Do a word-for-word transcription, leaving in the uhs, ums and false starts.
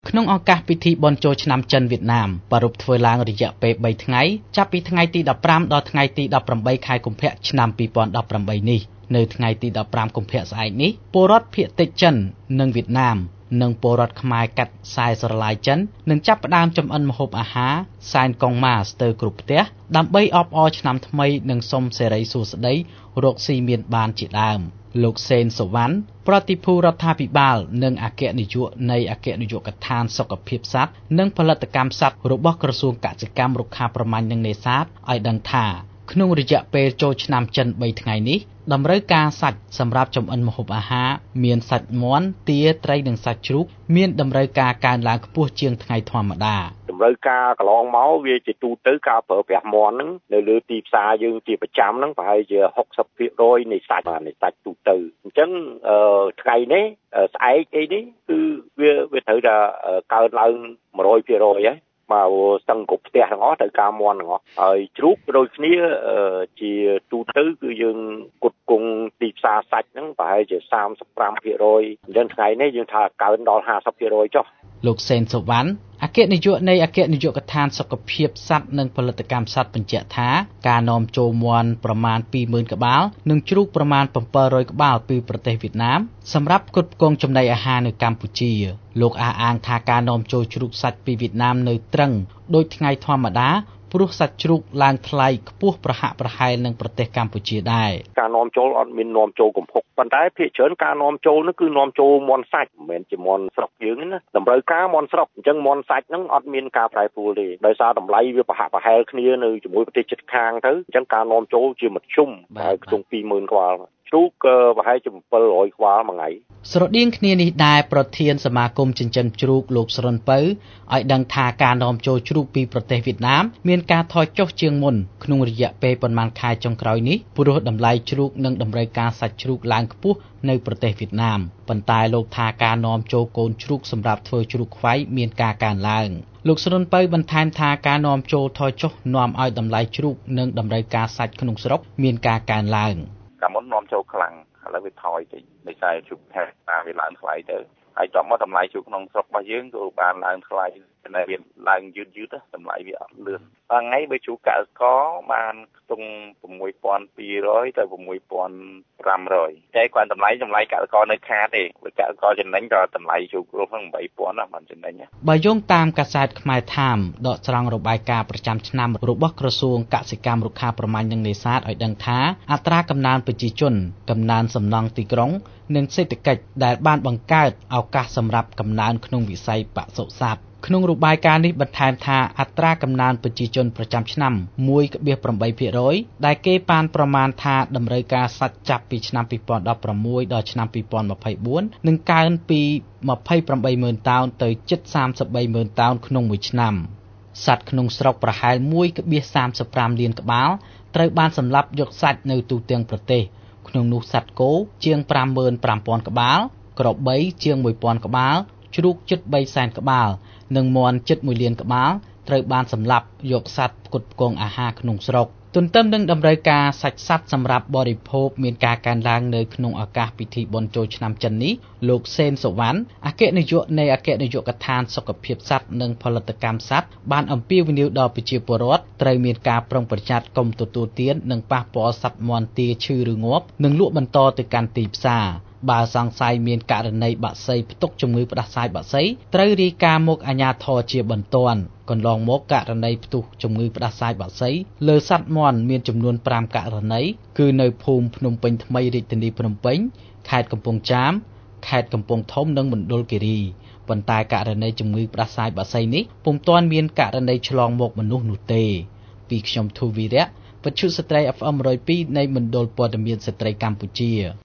ក្នុងឱកាសពិធីបុណ្យចូលឆ្នាំចិនវៀតណាមប្រារព្ធធ្វើឡើងរយៈពេលបីថ្ងៃចាប់ពីថ្ងៃទីដប់ប្រាំដល់ថ្ងៃទីដប់ប្រាំបីខែកុម្ភៈឆ្នាំពីរពាន់ដប់ប្រាំបីនេះនៅថ្ងៃទីដប់ប្រាំកុម្ភៈស្អែកនេះពលរដ្ឋភាគតិចចិននិងវៀតណាមនិងពលរដ្ឋខ្មែរកាត់ខ្សែស្រឡាយចិននឹងចាប់ផ្ដើមចម្អិនម្ហូបអាហារសែនកុងម៉ាស្ទើរគ្រប់ផ្ទះដើម្បីអបអរឆ្នាំថ្មីនិងសុំសិរីសួស្តីរកស៊ីមានបានជាដើមលោកសេនសុវណ្ណប្រតិភូរដ្ឋាភិបាលនិងអគ្គនាយកនៃអគ្គនាយកដ្ឋានសុខភាពសត្វនិងផលិតកម្មសត្វរបស់ក្រសួងកសិកម្មរុក្ខាប្រមាញ់និងនេសាទឲ្យដឹងថាក្នុងរយៈពេលចូលឆ្នាំចិនបីថ្ងៃនេះតម្រូវការសាច់សម្រាប់ចម្អិនម្ហូបអាហារមានសាច់មាន់ទាត្រីនិងសាច់ជ្រូកមានតម្រូវការកើនឡើងខ្ពស់ជាងថ្ងៃធម្មតាតម្រូវការកន្លងមកវាជាទូទៅការប្រើប្រាស់មាន់ហ្នឹងនៅលើទីផ្សារយើងជាប្រចាំហ្នឹងប្រហែលជាហុកសិបភាគរយនៃសាច់បាទនៃសាច់ទូទៅអញ្ចឹងថ្ងៃនេះស្អែកអីនេះគឺវាវាត្រូវតែកើនឡើងមួយរយភាគរយហើយមកស្ទឹងគ្រប់ផ្ទះទាំងអស់ត្រូវការមាន់ទាំងអស់ហើយជ្រូកដូចគ្នាជាទូទៅគឺយើងគុតគង់ទីផ្សារសាច់ហ្នឹងប្រហែលជាសាមសិបប្រាំភាគរយអញ្ចឹងថ្ងៃនេះយើងថាកើនដល់ហាសិបភាគរយចុះលោកសេនសុវណ្ណអគ្គនាយកនៃអគ្គនាយកដ្ឋានសុខភាពសត្វនិងផលិតកម្មសត្វបញ្ជាក់ថាការនាំចូលមាន់ប្រមាណពីរម៉ឺនក្បាលនិងជ្រូកប្រមាណbảyរយក្បាលពីប្រទេសវៀតណាមសម្រាប់ផ្គត់ផ្គង់ចំណីអាហារនៅកម្ពុជាលោកអះអាងថាការនាំចូលជ្រូកសាច់ពីវៀតណាមនៅត្រឹងដូចថ្ងៃធម្មតាព្រោះសាច់ជ្រូកឡើងថ្លៃខ្ពស់ប្រហាក់ប្រហែលនឹងប្រទេសកម្ពុជាដែរការនាំចូលអត់មាននាំចូលកំហុកប៉ុន្តែភាគច្រើនការនាំចូលនោះគឺនាំចូលមាន់សាច់មិនមែនជាមាន់ស្រុកយើងណាតម្រូវការមាន់ស្រុកអញ្ចឹងមាន់សាច់ហ្នឹងអត់មានការប្រែប្រួលទេដោយសារតម្លៃវាប្រហាក់ប្រហែលគ្នានៅជាមួយប្រទេសជិតខាងទៅអញ្ចឹងការនាំចូលជាមធ្យមហើយខ្ទង់ពីរម៉ឺនក្បាលជ្រូកប្រហែលជាbảyរយក្បាលមួយថ្ងៃស្រដៀងគ្នានេះដែរប្រធានសមាគមចិញ្ចឹមជ្រូកលោកស្រុនពៅឲ្យដឹងថាការនាំចូលជ្រូកពីប្រទេសវៀតណាមមានការថយចុះជាងមុនក្នុងរយៈពេលប៉ុន្មានខែចុងក្រោយនេះព្រោះតម្លៃជ្រូកនិងតម្រូវការសាច់ជ្រូកឡើងខ្ពស់នៅប្រទេសវៀតណាមប៉ុន្តែលោកថាការនាំចូលកូនជ្រូកសម្រាប់ធ្វើជ្រូកខ្វៃមានការកើនឡើងលោកស្រុនពៅបន្ថែមថាការនាំចូលថយចុះនាំឲ្យតម្លៃជ្រូកនិងតម្រូវការសាច់ក្នុងស្រុកមានការកើនឡើងកាលមុននាំចូលខ្លាំងឥឡូវវាថយតិចដោយសារជ្រូកថែតាមវាឡើងថ្លៃទៅហើយតមកតម្លៃជ្រូកក្នុងស្រុករបស់យើងក៏បានឡើងថ្លៃតែវាឡើងយឺតយឺតតម្លៃវាអត់លឿនថ្ងៃថ្ងៃបើជ្រូកកៅកបានខ្ទង់sáuពាន់ពីររយទៅsáuពាន់ប្រាំរយតែគាត់តម្លៃតម្លៃកៅកនៅខាតទេបើកៅកចំណេញក៏តម្លៃជ្រូករស់ហ្នឹងeightពាន់ណាបានចំណេញបើយោងតាមកាសែតខ្មែរថាមដកស្រង់របាយការណ៍ប្រចាំឆ្នាំរបស់ក្រសួងកសិកម្មរុក្ខាប្រមាញ់និងនេសាទឲ្យដឹងថាអត្រាកំណើនប្រជាជនកំណើនសំណង់ទីក្រុងនិងសេដ្ឋកិច្ចដែលបានបង្កើតឱកាសសម្រាប់កំណើនក្នុងវិស័យបសុសត្វក្នុងរបាយការណ៍នេះបន្ថែមថាអត្រាកំណើនប្រជាជនប្រចាំឆ្នាំone point eightភាគរយដែលគេប៉ានប្រមាណថាតម្រូវការសាច់ចាប់ពីឆ្នាំtwo thousand sixteenដល់ឆ្នាំtwo thousand twenty-fourនឹងកើនពីtwenty-eightម៉ឺនតោនទៅជិតthirty-threeម៉ឺនតោនក្នុងមួយឆ្នាំសត្វក្នុងស្រុកប្រហែលone point thirty-fiveលានក្បាលត្រូវបានសម្លាប់យកសាច់នៅទូទាំងប្រទេសក្នុងនោះសត្វគោជាងfive five thousandក្បាលក្របីជាងone thousandក្បាលជ្រូកជិតthreeសែនក្បាលនិងមាន់ជិតoneលានក្បាលត្រូវបានសម្លាប់យកសត្វផ្គត់ផ្គង់អាហារក្នុងស្រុកទន្ទឹមនឹងតម្រូវការសាច់សត្វសម្រាប់បរិភោគមានការកើនឡើងនៅក្នុងឱកាសពិធីបុណ្យចូលឆ្នាំចិននេះលោកសេនសុវណ្ណអគ្គនាយកនៃអគ្គនាយកដ្ឋានសុខភាពសត្វនិងផលិតកម្មសត្វបានអំពាវនាវដល់ប្រជាពលរដ្ឋត្រូវមានការប្រុងប្រយ័ត្នកុំទទួលទាននិងប៉ះពាល់សត្វមាន់ទាឈឺឬងាប់និងលក់បន្តទៅកាន់ទីផ្សារបើសង្ស័យមានករណីបក្សីផ្ទុកជំងឺផ្ដាសាយបក្សីត្រូវរាយការណ៍មកអាជ្ញាធរជាបន្ទាន់កន្លងមកករណីផ្ទុះជំងឺផ្ដាសាយបក្សីលើសត្វមាន់មានចំនួនfiveករណីគឺនៅភូមិភ្នំពេញថ្មីរាជធានីភ្នំពេញខេត្តកំពង់ចាមខេត្តកំពង់ធំនិងមណ្ឌលគិរីប៉ុន្តែករណីជំងឺផ្ដាសាយបក្សីនេះពុំទាន់មានករណីឆ្លងមកមនុស្សនោះទេពីខ្ញុំធូវីរៈវិទ្យុស្ត្រី F M one oh two នៃមណ្ឌលព័ត៌មានស្ត្រីកម្ពុជា